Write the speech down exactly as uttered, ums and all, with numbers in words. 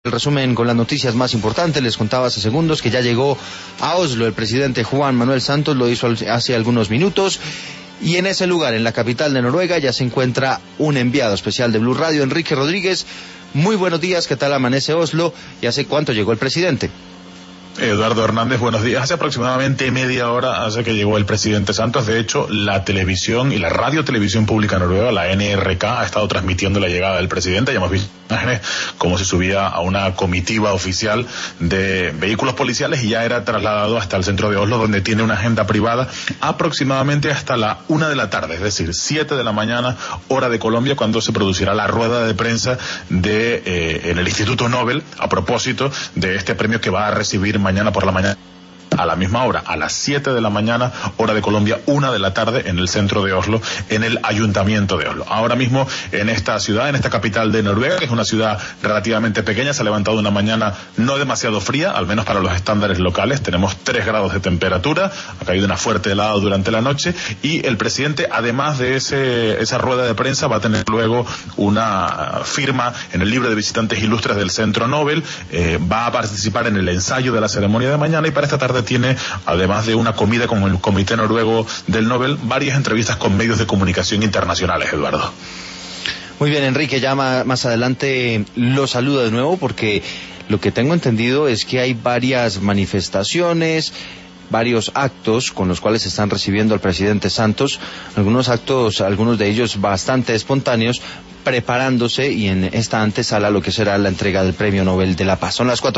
El resumen con las noticias más importantes. Les contaba hace segundos que ya llegó a Oslo el presidente Juan Manuel Santos, lo hizo hace algunos minutos, y en ese lugar, en la capital de Noruega, ya se encuentra un enviado especial de Blue Radio, Enrique Rodríguez. Muy buenos días, ¿qué tal amanece Oslo? ¿Y hace cuánto llegó el presidente? Eduardo Hernández, buenos días. Hace aproximadamente media hora hace que llegó el presidente Santos. De hecho, la televisión y la radio televisión pública noruega, la N R K, ha estado transmitiendo la llegada del presidente. Ya hemos visto imágenes como se subía a una comitiva oficial de vehículos policiales y ya era trasladado hasta el centro de Oslo, donde tiene una agenda privada aproximadamente hasta la una de la tarde, es decir, siete de la mañana, hora de Colombia, cuando se producirá la rueda de prensa de eh, en el Instituto Nobel a propósito de este premio que va a recibir mañana por la mañana a la misma hora, a las siete de la mañana, hora de Colombia, una de la tarde, en el centro de Oslo, en el Ayuntamiento de Oslo. Ahora mismo, en esta ciudad, en esta capital de Noruega, que es una ciudad relativamente pequeña, se ha levantado una mañana no demasiado fría, al menos para los estándares locales. Tenemos tres grados de temperatura, ha caído una fuerte helada durante la noche, y el presidente, además de ese esa rueda de prensa, va a tener luego una firma en el libro de visitantes ilustres del Centro Nobel, eh, va a participar en el ensayo de la ceremonia de mañana, y para esta tarde tiene, además de una comida con el Comité Noruego del Nobel, varias entrevistas con medios de comunicación internacionales, Eduardo. Muy bien, Enrique, ya más adelante lo saludo de nuevo, porque lo que tengo entendido es que hay varias manifestaciones, varios actos con los cuales se están recibiendo al presidente Santos, algunos actos, algunos de ellos bastante espontáneos, preparándose y en esta antesala lo que será la entrega del Premio Nobel de la Paz. Son las cuatro.